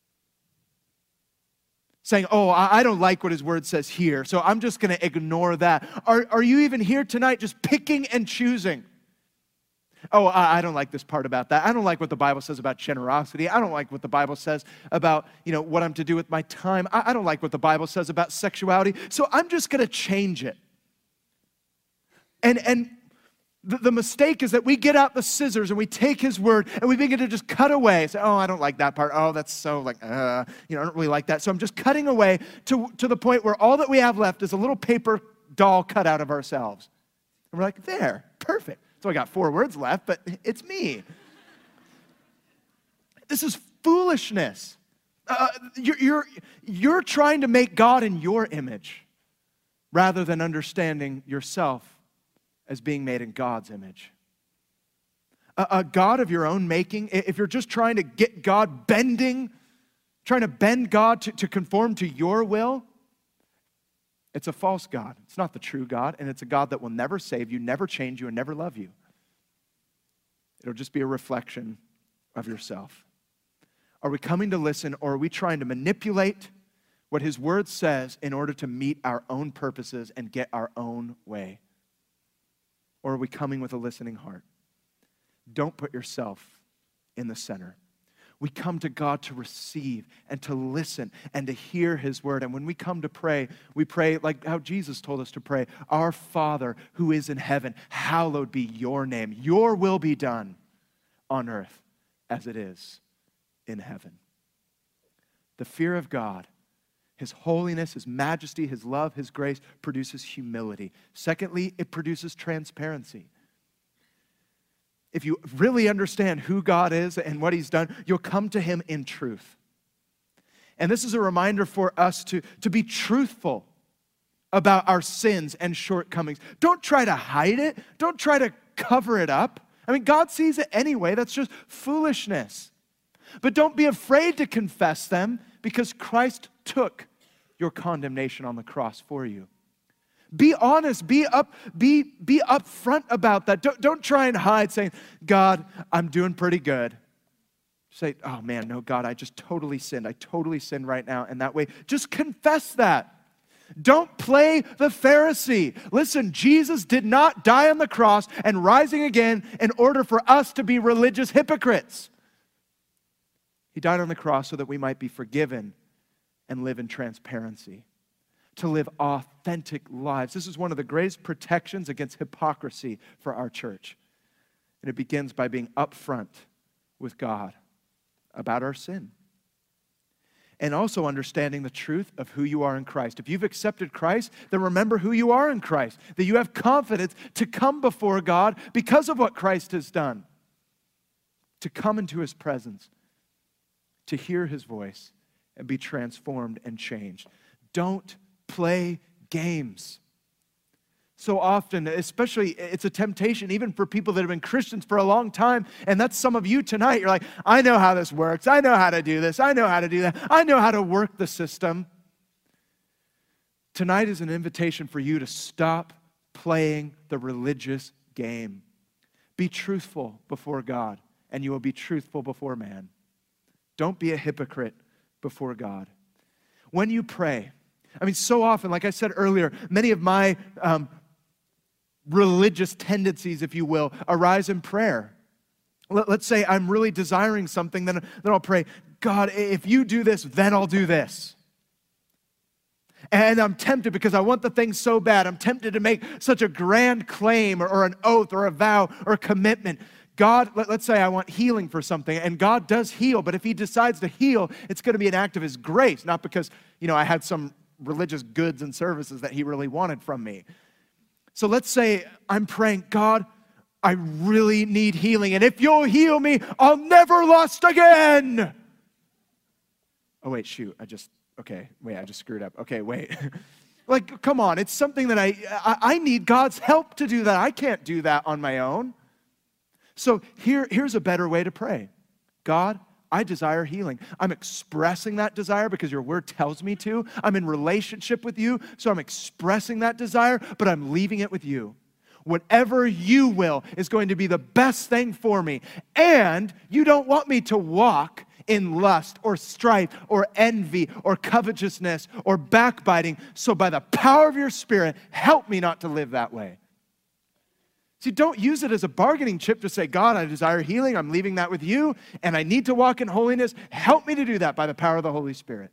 Saying, oh, I don't like what His Word says here, so I'm just going to ignore that. Are you even here tonight just picking and choosing? Oh, I don't like this part about that. I don't like what the Bible says about generosity. I don't like what the Bible says about, what I'm to do with my time. I don't like what the Bible says about sexuality, so I'm just going to change it. And the mistake is that we get out the scissors and we take His Word and we begin to just cut away. Say, oh, I don't like that part. Oh, that's so I don't really like that. So I'm just cutting away to the point where all that we have left is a little paper doll cut out of ourselves. And we're like, there, perfect. So I got 4 words left, but it's me. This is foolishness. You're trying to make God in your image rather than understanding yourself as being made in God's image. A God of your own making, if you're just trying to get God bending, trying to bend God to conform to your will, it's a false God. It's not the true God, and it's a God that will never save you, never change you, and never love you. It'll just be a reflection of yourself. Are we coming to listen, or are we trying to manipulate what His Word says in order to meet our own purposes and get our own way? Or are we coming with a listening heart? Don't put yourself in the center. We come to God to receive and to listen and to hear His Word. And when we come to pray, we pray like how Jesus told us to pray. Our Father who is in heaven, hallowed be your name. Your will be done on earth as it is in heaven. The fear of God, His holiness, His majesty, His love, His grace produces humility. Secondly, it produces transparency. If you really understand who God is and what He's done, you'll come to Him in truth. And this is a reminder for us to be truthful about our sins and shortcomings. Don't try to hide it. Don't try to cover it up. I mean, God sees it anyway. That's just foolishness. But don't be afraid to confess them because Christ took your condemnation on the cross for you. Be honest, be upfront about that. Don't try and hide saying, God, I'm doing pretty good. Say, oh man, no, God, I just totally sinned. I totally sinned right now. And that way, just confess that. Don't play the Pharisee. Listen, Jesus did not die on the cross and rising again in order for us to be religious hypocrites. He died on the cross so that we might be forgiven and live in transparency, to live authentic lives. This is one of the greatest protections against hypocrisy for our church. And it begins by being upfront with God about our sin. And also understanding the truth of who you are in Christ. If you've accepted Christ, then remember who you are in Christ, that you have confidence to come before God because of what Christ has done, to come into His presence, to hear His voice, and be transformed and changed. Don't play games. So often, especially, it's a temptation even for people that have been Christians for a long time, and that's some of you tonight. You're like, I know how this works. I know how to do this. I know how to do that. I know how to work the system. Tonight is an invitation for you to stop playing the religious game. Be truthful before God, and you will be truthful before man. Don't be a hypocrite before God. When you pray, I mean, so often, like I said earlier, many of my religious tendencies, if you will, arise in prayer. Let's say I'm really desiring something, then I'll pray, God, if you do this, then I'll do this. And I'm tempted because I want the thing so bad. I'm tempted to make such a grand claim or an oath or a vow or a commitment. God, let's say I want healing for something, and God does heal, but if He decides to heal, it's going to be an act of His grace, not because, I had some religious goods and services that He really wanted from me. So let's say I'm praying, God, I really need healing. And if you'll heal me, I'll never lust again. Oh, wait, shoot. I just screwed up. Okay, wait. Like, come on. It's something that I need God's help to do that. I can't do that on my own. So here's a better way to pray. God, I desire healing. I'm expressing that desire because your word tells me to. I'm in relationship with you, so I'm expressing that desire, but I'm leaving it with you. Whatever you will is going to be the best thing for me. And you don't want me to walk in lust or strife or envy or covetousness or backbiting. So by the power of your Spirit, help me not to live that way. See, don't use it as a bargaining chip to say, God, I desire healing. I'm leaving that with you, and I need to walk in holiness. Help me to do that by the power of the Holy Spirit.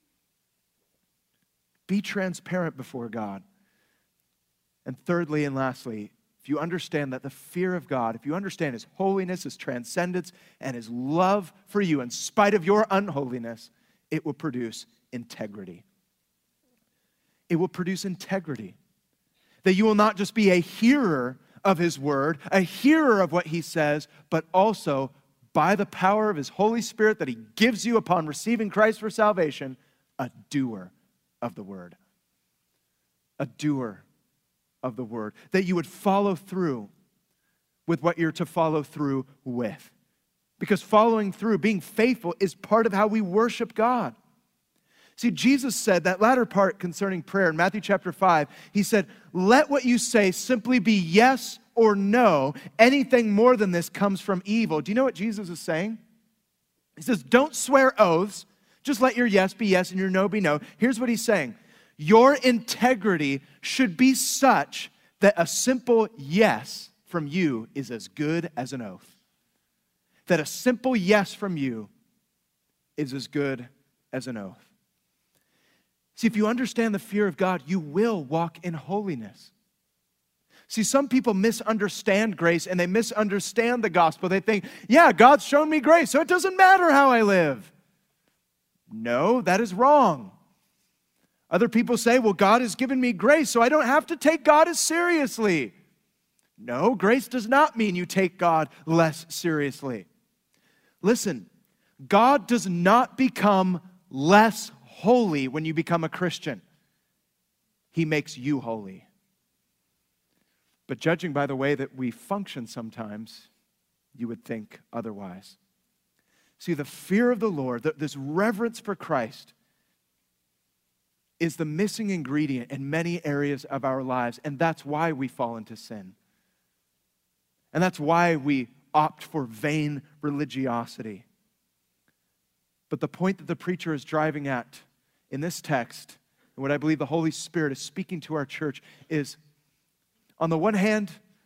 Be transparent before God. And thirdly and lastly, if you understand that the fear of God, if you understand His holiness, His transcendence, and His love for you in spite of your unholiness, it will produce integrity. It will produce integrity. That you will not just be a hearer of His word, a hearer of what He says, but also by the power of His Holy Spirit that He gives you upon receiving Christ for salvation, a doer of the word. A doer of the word. That you would follow through with what you're to follow through with. Because following through, being faithful, is part of how we worship God. See, Jesus said that latter part concerning prayer in Matthew chapter 5, He said, let what you say simply be yes or no. Anything more than this comes from evil. Do you know what Jesus is saying? He says, don't swear oaths. Just let your yes be yes and your no be no. Here's what He's saying. Your integrity should be such that a simple yes from you is as good as an oath. That a simple yes from you is as good as an oath. See, if you understand the fear of God, you will walk in holiness. See, some people misunderstand grace and they misunderstand the gospel. They think, yeah, God's shown me grace, so it doesn't matter how I live. No, that is wrong. Other people say, well, God has given me grace, so I don't have to take God as seriously. No, grace does not mean you take God less seriously. Listen, God does not become less holy when you become a Christian. He makes you holy. But judging by the way that we function sometimes, you would think otherwise. See, the fear of the Lord, this reverence for Christ, is the missing ingredient in many areas of our lives, and that's why we fall into sin. And that's why we opt for vain religiosity. But the point that the preacher is driving at in this text, and what I believe the Holy Spirit is speaking to our church, is on the one hand,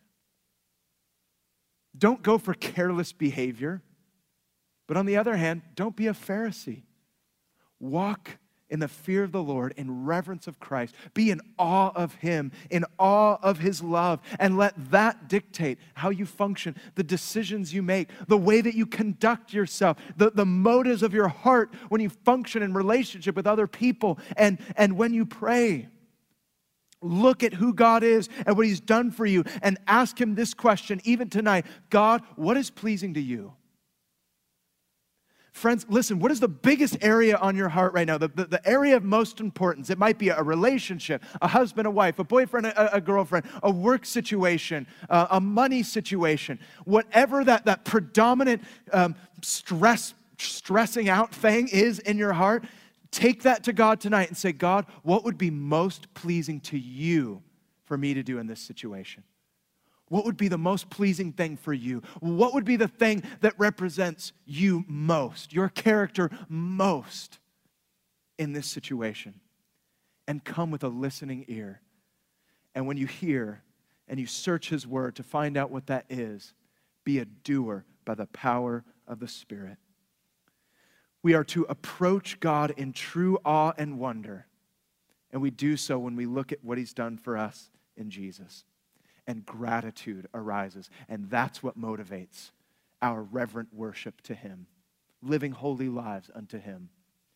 don't go for careless behavior. But on the other hand, don't be a Pharisee. Walk in the fear of the Lord, in reverence of Christ. Be in awe of Him, in awe of His love, and let that dictate how you function, the decisions you make, the way that you conduct yourself, the motives of your heart when you function in relationship with other people, and when you pray. Look at who God is and what He's done for you, and ask Him this question, even tonight: God, what is pleasing to you? Friends, listen, what is the biggest area on your heart right now? The area of most importance. It might be a relationship, a husband, a wife, a boyfriend, a girlfriend, a work situation, a money situation. Whatever that predominant stressing out thing is in your heart, take that to God tonight and say, God, what would be most pleasing to you for me to do in this situation? What would be the most pleasing thing for you? What would be the thing that represents you most, your character most in this situation? And come with a listening ear. And when you hear and you search His word to find out what that is, be a doer by the power of the Spirit. We are to approach God in true awe and wonder. And we do so when we look at what He's done for us in Jesus. And gratitude arises. And that's what motivates our reverent worship to Him, living holy lives unto Him.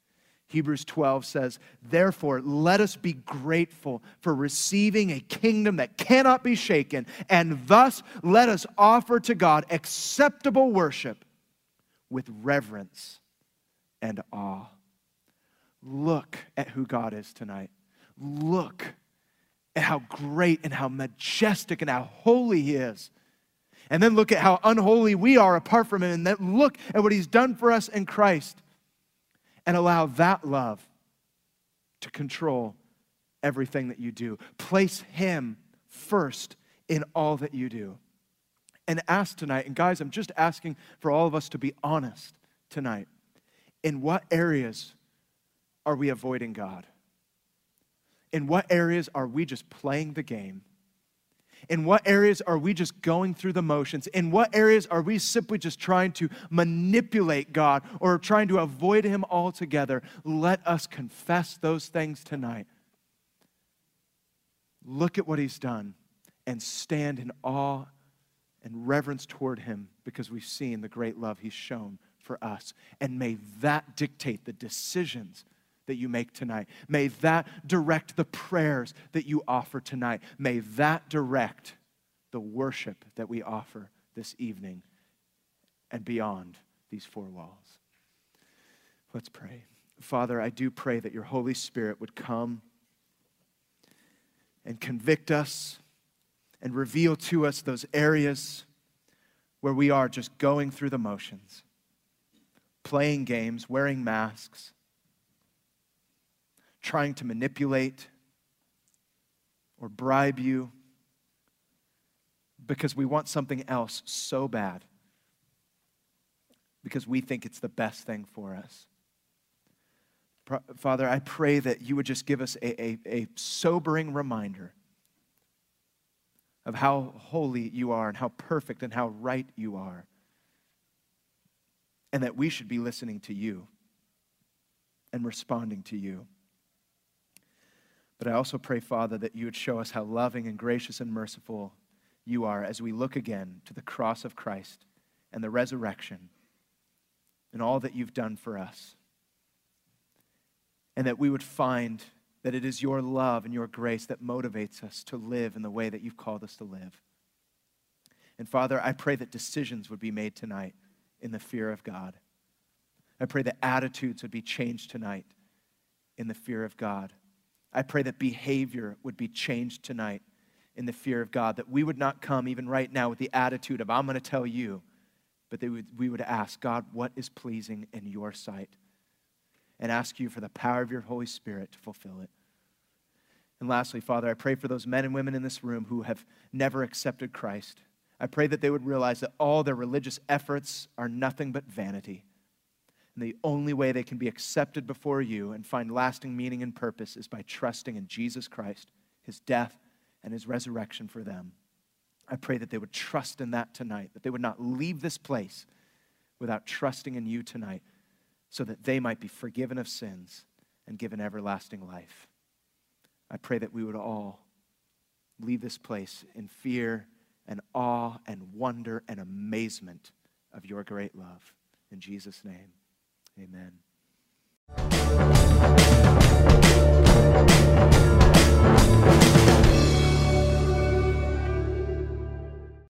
Hebrews 12 says, therefore, let us be grateful for receiving a kingdom that cannot be shaken, and thus let us offer to God acceptable worship with reverence and awe. Look at who God is tonight. Look at how great and how majestic and how holy He is. And then look at how unholy we are apart from Him. And then look at what He's done for us in Christ. And allow that love to control everything that you do. Place Him first in all that you do. And ask tonight, and guys, I'm just asking for all of us to be honest tonight. In what areas are we avoiding God? In what areas are we just playing the game? In what areas are we just going through the motions? In what areas are we simply just trying to manipulate God or trying to avoid Him altogether? Let us confess those things tonight. Look at what He's done and stand in awe and reverence toward Him because we've seen the great love He's shown for us. And may that dictate the decisions that you make tonight. May that direct the prayers that you offer tonight. May that direct the worship that we offer this evening and beyond these four walls. Let's pray. Father, I do pray that your Holy Spirit would come and convict us and reveal to us those areas where we are just going through the motions, playing games, wearing masks, trying to manipulate or bribe you because we want something else so bad, because we think it's the best thing for us. Father, I pray that you would just give us a sobering reminder of how holy you are and how perfect and how right you are, and that we should be listening to you and responding to you. But I also pray, Father, that you would show us how loving and gracious and merciful you are as we look again to the cross of Christ and the resurrection and all that you've done for us. And that we would find that it is your love and your grace that motivates us to live in the way that you've called us to live. And Father, I pray that decisions would be made tonight in the fear of God. I pray that attitudes would be changed tonight in the fear of God. I pray that behavior would be changed tonight in the fear of God, that we would not come even right now with the attitude of, I'm going to tell you, but we would ask, God, what is pleasing in your sight? And ask you for the power of your Holy Spirit to fulfill it. And lastly, Father, I pray for those men and women in this room who have never accepted Christ. I pray that they would realize that all their religious efforts are nothing but vanity. And the only way they can be accepted before you and find lasting meaning and purpose is by trusting in Jesus Christ, His death and His resurrection for them. I pray that they would trust in that tonight, that they would not leave this place without trusting in you tonight, so that they might be forgiven of sins and given everlasting life. I pray that we would all leave this place in fear and awe and wonder and amazement of your great love. In Jesus' name. Amen.